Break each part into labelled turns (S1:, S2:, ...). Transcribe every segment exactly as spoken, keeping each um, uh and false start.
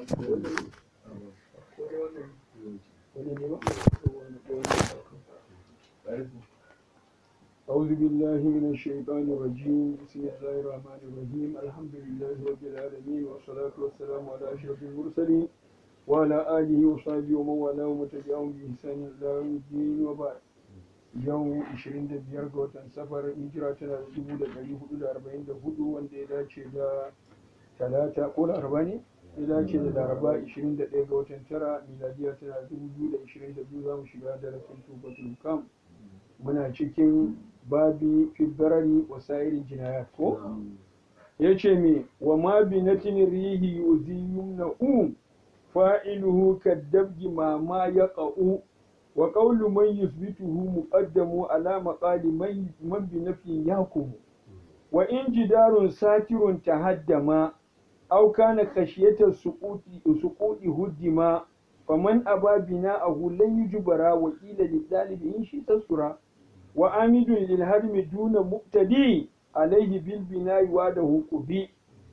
S1: أعوذ بالله من الشيطان الرجيم بسم الله الرحمن الرحيم الحمد لله رب العالمين والصلاة والسلام على أشرف المرسلين وعلى آله وصحبه ومن والاه وتبعهم بإحسان إلى يوم الدين وبعد yau ishirin da biyar ga watan safar hijira tana da dubu da ɗari hudu da arba'in da hudu wanda ya dace da talata ko laraba ne ya dace da laraba ishirin da ɗaya ga watan tara miladiya tana da dubu biyu da ishirin da biyu za mu shiga darasin tubatul kam muna cikin babi fibarari wa sa'irin jinayat ko ya ce me wa ma bi natin rihi yuziyum na um fa'iluhu kaddabgi ma ma yaqa'u wa qawlu man yuthbituhu muqaddamu ala maqali man man bi nafyin yakum wa in jidarun satirun tahaddama aw kana khashiyata suquti suquti huddima faman aba bina'ahu lan yujbara wa qila lidalibi in shi tasura wa amidun lil hadmi duna muqtadi alayhi bil bina'i wa da huqubi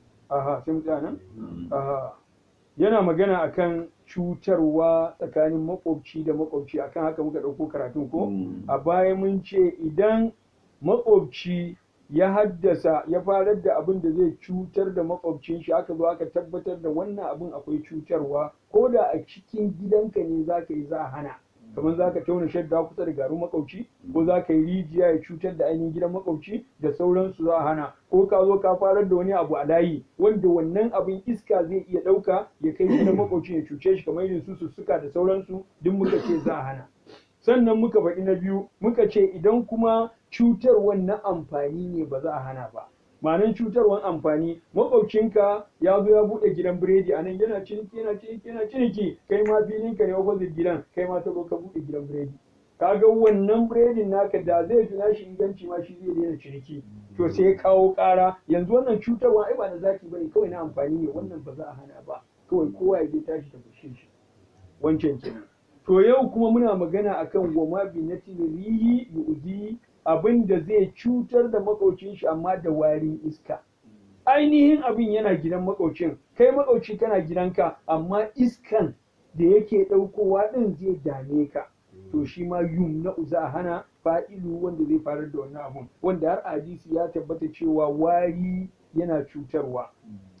S1: aha sai mutanen aha yana magana akan cutarwa tsakanin makwabci da makwabci akan haka muka ɗauko karatun ko a baya mun ce idan makwabci ya haddasa ya farar da abin da zai cutar da makwabcin shi aka zo aka tabbatar da wannan abin akwai cutarwa ko da a cikin gidanka ne za ka yi za a hana kamar za ka tauna shadda kusa da garin makwabci ko za ka yi rijiya ya cutar da ainihin gidan makwabci da sauransu za a hana ko ka zo ka farar da wani abu a layi wanda wannan abin iska zai iya ɗauka ya kai gidan makwabci ya cuce shi kamar irin su sussuka da sauransu duk muka ce za a hana sannan muka faɗi na biyu muka ce idan kuma cutarwan na amfani ne ba za a hana ba ma'anar cutarwan amfani makwabcinka ya zo ya buɗe gidan biredi a nan yana ciniki yana ciniki yana ciniki kai ma filinka ne opposite gidan kai ma ta zo ka buɗe gidan biredi kaga wannan biredin naka da zai fi nashi inganci ma shi zai daina ciniki to sai ya kawo ƙara yanzu wannan cutarwa ai ba na zaki bane kawai na amfani ne wannan ba za a hana ba kawai kowa ya je tashi ta bushe shi wancan kenan to yau kuma muna magana akan goma bi na rihi yu'zi abin da zai cutar da makaucin shi amma da warin iska ainihin abin yana gidan makaucin kai makauci kana gidanka amma iskan da yake ɗaukowa ɗin zai dame ka to shi ma yum na uza hana fa'ilu wanda zai farar da wannan abun wanda har hadisi ya tabbata cewa wari yana cutarwa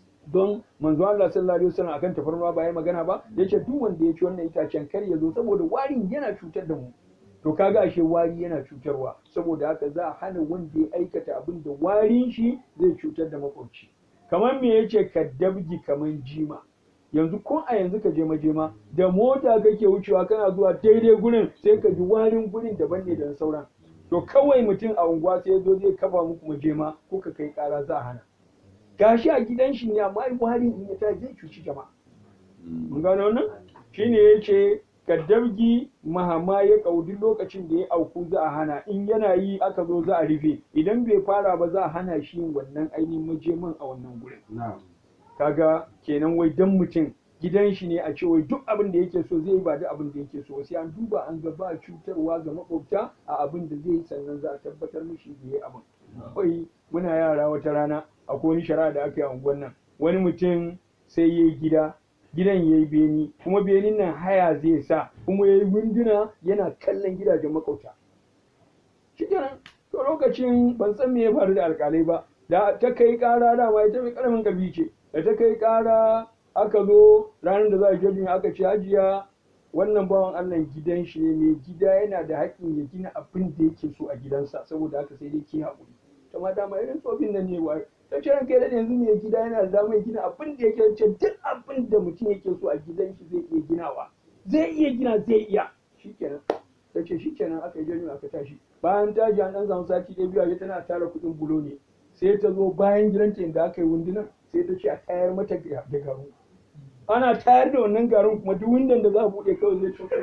S1: don manzo Allah sallallahu alaihi wasallam akan tafarnuwa ba ya magana ba yace duk wanda ya ci wannan itacen kar ya zo saboda warin yana cutar da mu to kaga ashe wari yana cutarwa saboda haka za a hana wanda ya aikata abin da warin shi zai cutar da makwabci kamar me yace ka dabgi kamar jima yanzu ko a yanzu ka je majema da mota kake wucewa kana zuwa daidai gurin sai ka ji warin gurin daban ne da sauran to kawai mutum a unguwa sai ya zo zai kafa muku majema ko ka kai kara za a hana gashi a gidan shi ne amma warin in ya ta zai cuci jama'a mun gano wannan shine yace kaddabgi mahama ya kaudi lokacin da ya auku za a hana in yana yi aka zo za a rufe idan bai fara ba za a hana shi wannan ainihin majeman a wannan gurin kaga kenan wai dan mutum gidan shi ne a ce wai duk abin da yake so zai yi ba duk abin da yake so sai an duba an ga ba cutarwa ga makwabta a abin da zai yi sannan za a tabbatar mishi da yayi abin wai muna yara wata rana akwai wani shari'a da aka yi a unguwan nan wani mutum sai yayi gida gidan yayi beni kuma benin nan haya zai sa kuma yayi winduna yana kallon gidajen makauta shikenan to lokacin ban san me ya faru da alƙalai ba da ta kai ƙara dama ita mai ƙaramin ƙarfi ce da ta kai ƙara aka zo ranar da za a je aka ce hajiya wannan bawan Allah gidan shi ne mai gida yana da haƙƙin ya gina abin da yake so a gidansa saboda haka sai dai ke haƙuri ta ma dama irin tsofin nan ne wa ta ce ranka da yanzu mai gida yana da damar gina abin da yake ce duk abin da mutum yake so a gidan shi zai iya ginawa zai iya gina zai iya shikenan ta ce shikenan aka yi janyo aka tashi bayan tashi an ɗan samu sati ɗaya biyu tana tara kuɗin bulo ne sai ta zo bayan gidanta inda aka yi wundunan sai ta ce a tayar mata da garu ana tayar da wannan garin kuma duk windon da za a buɗe kawai zai tokar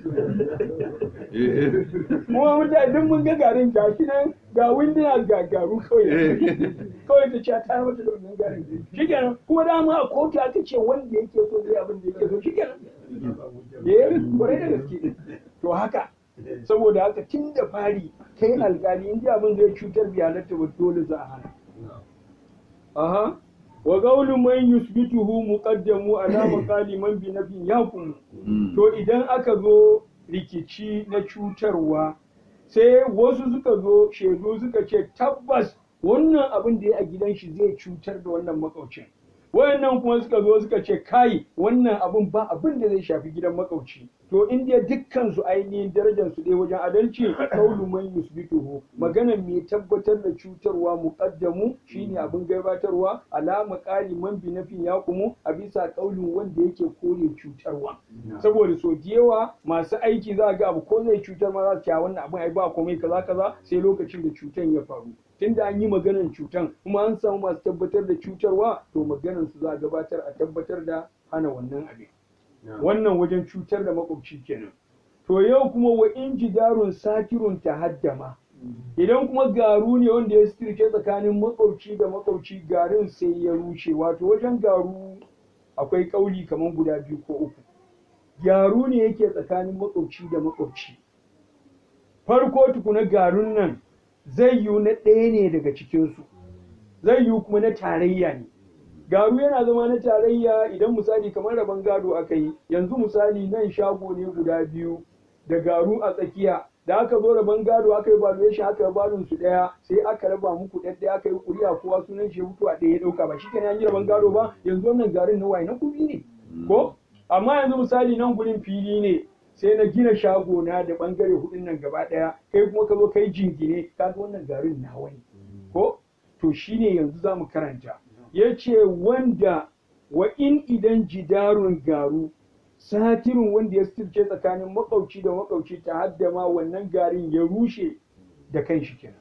S1: kuma mutane duk mun ga garin ga shi nan ga winduna ga garu kawai kawai ta ce a tayar mata da wannan garin shikenan kuma dama a kotu aka ce wanda yake so zai abin da yake so shikenan eh kwarai da gaske to haka saboda haka tun da fari kai alƙali in ji abin zai cutar biyanarta ba dole za a hana aha wa qawlu man yusbituhu muqaddamu ala maqali man bi nafin yakum. To idan aka zo rikici na cutarwa sai wasu suka zo shaidu suka ce tabbas wannan abin da ya a gidan shi zai cutar da wannan makaucin, wayannan kuma suka zo suka ce kai wannan abin ba abin da zai shafi gidan makauci, to in dai dukkan su ainihin darajar su dai wajen adalci qaulu man yusbituhu maganar mai tabbatar da cutarwa muqaddamu shine abin gabatarwa alama qali man bi nafin yaqumu a bisa qaulin wanda yake kore cutarwa. Saboda so yawa masu aiki za ga abu ko zai cutar ma za su ce wannan abin ai ba komai kaza kaza sai lokacin da cutan ya faru. Tunda an yi maganar cutan kuma an samu masu tabbatar da cutarwa to maganar su za a gabatar a tabbatar da hana wannan abin. Wannan wajen cutar da makwabci kenan. To yau kuma wa in jidarun sakirun tahaddama, idan kuma garu ne wanda ya sirke tsakanin makwabci da makwabci garin sai ya rushe, wato wajen garu akwai kauli kamar guda biyu ko uku. Garu ne yake tsakanin makwabci da makwabci, farko tukuna garun nan zai yiwu na ɗaya ne daga cikinsu, zai yiwu kuma na tarayya ne. Garu yana zama na tarayya idan misali kamar rabon gado aka yi, yanzu misali nan shago ne guda biyu da garu a tsakiya, da aka zo rabon gado aka yi valuation aka yi balun su ɗaya sai aka raba muku ɗaya aka yi ƙuri'a kowa sunan shi mutu a ɗaya ya ɗauka, ba shi kenan an yi rabon gado ba, yanzu wannan garin na waye na kuɗi ne ko? Amma yanzu misali nan gurin fili ne sai na gina shago na da bangare hudun nan gaba daya, kai kuma ka zo kai jingine ka ga wannan garin nawa ne ko? To shine yanzu zamu karanta yace wanda wa in idan jidarun garu satirin wanda ya sirce tsakanin makauci da makauci ta haddama wannan garin ya rushe da kanshi kenan.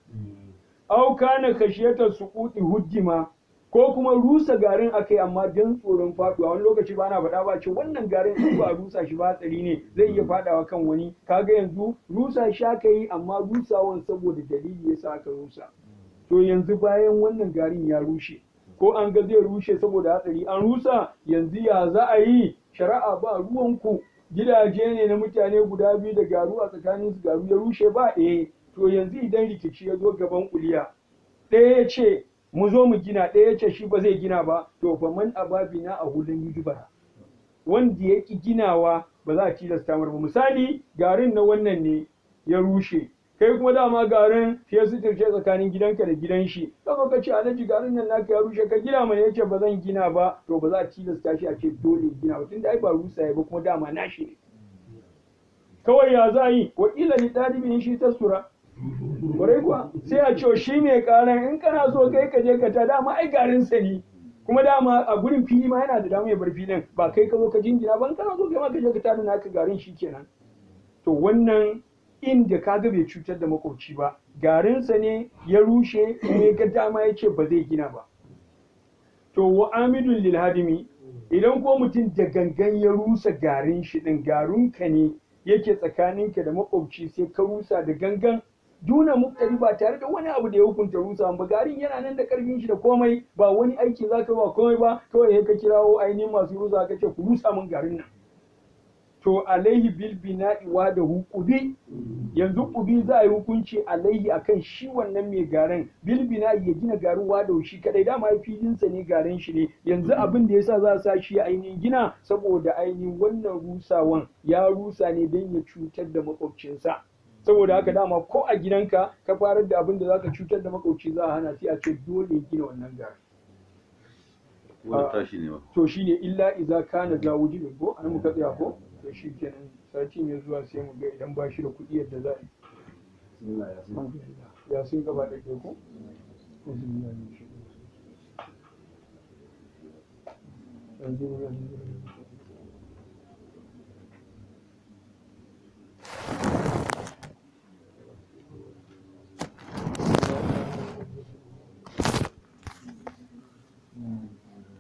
S1: Au kana khashiyatar suquti huddima, ko kuma rusa garin akai amma dan tsoron faduwa, wani lokaci ba na faɗa ba ce wannan garin in ba rusa shi ba hatsari ne zai iya fadawa kan wani, kaga yanzu rusa shi aka yi amma rusawan saboda dalili yasa aka rusa. To yanzu bayan wannan garin ya rushe ko an ga zai rushe saboda hatsari an rusa, yanzu ya za a yi? Shari'a ba ruwanku, gidaje ne na mutane guda biyu da garu a tsakanin su garu ya rushe ba eh, to yanzu idan rikici ya zo gaban kuliya ɗaya ya ce mu zo mu gina, ɗaya ya ce shi ba zai gina ba, to fa man ababina a hulun yujuba, wanda ya ki ginawa ba za a tilasta mar ba. Misali garin na wannan ne ya rushe, kai kuma dama garin sai su tirce tsakanin gidanka da gidan shi, kaga ka ce alhaji garin nan naka ya rushe ka gina mana, yace ba zan gina ba, to ba za a tilasta shi a ce dole gina ba tunda ai ba rusa ba kuma dama nashi ne. Kawai ya za yi wa ila ni ɗalibin shi ta sura kwarai kuwa sai a ce shi mai karan in kana so kai ka je ka ta dama ai garin sa ne, kuma dama a gurin fili ma yana da dama ya bar filin, ba kai ka zo ka jingina ban kana so kai ma ka je ka tada naka garin shi kenan. To wannan inda kaga bai cutar da makwabci ba, garin sa ne ya rushe kuma ga dama ya ce ba zai gina ba. To wa amidul lil hadimi, idan ko mutum da gangan ya rusa garin shi din, garunka ne yake tsakaninka da makwabci sai ka rusa da gangan duna muktari ba tare da wani abu da ya hukunta rusa ba, garin yana nan da karfin shi da komai, ba wani aiki zaka ba komai ba, kawai sai ka kirawo ainihin masu rusa ka ce ku rusa min garin nan. To alaihi bil bina'i wa da hukubi, yanzu kubi za a yi hukunci alaihi akan shi wannan mai garin bil bina'i ya gina garin wa da shi kadai, dama ai filinsa ne garin shi ne, yanzu abin da yasa za a sa shi ainihin gina saboda ainihin wannan rusawan ya rusa ne don ya cutar da makwabcinsa. Saboda haka dama ko a gidanka ka farar da abin da zaka cutar da makwabci za a hana, sai a ce dole gina wannan garin. To shine illa iza kana za wujibin ko an muka tsaya ko, to shi kenan sati mai zuwa sai mu ga idan ba shi da kuɗi yadda za a yi. Ya sun gaba da ke ko? Yanzu